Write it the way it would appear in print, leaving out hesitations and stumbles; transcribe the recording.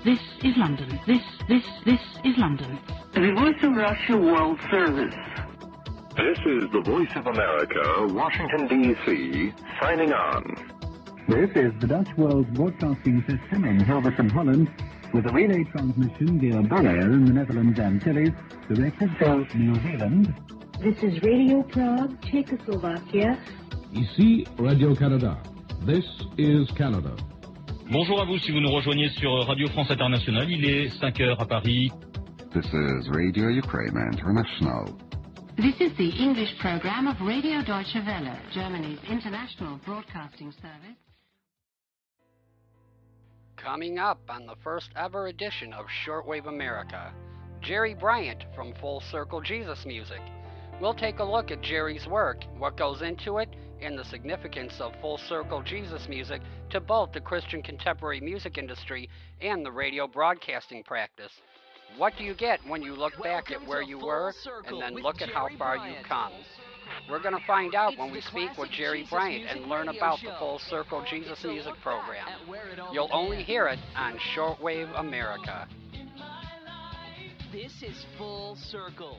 This is London. This is London. The Voice of Russia World Service. This is the Voice of America, Washington, D.C., signing on. This is the Dutch World Broadcasting System in Hilversum, Holland, with a relay transmission via Bonaire in the Netherlands Antilles, directed to New Zealand. This is Radio Prague, Czechoslovakia. Ici Radio-Canada. This is Canada. Bonjour à vous si vous nous rejoignez sur Radio France Internationale. Il est 5 heures à Paris. This is Radio Ukraine International. This is the English program of Radio Deutsche Welle, Germany's international broadcasting service. Coming up on the first ever edition of Shortwave America, Jerry Bryant from Full Circle Jesus Music. We'll take a look at Jerry's work, what goes into it, and the significance of Full Circle Jesus Music to both the Christian contemporary music industry and the radio broadcasting practice. What do you get when you look back at where you were and then look at how far you've come? We're going to find out when we speak with Jerry Bryant and learn about the Full Circle Jesus Music program. You'll only hear it on Shortwave America. This is Full Circle.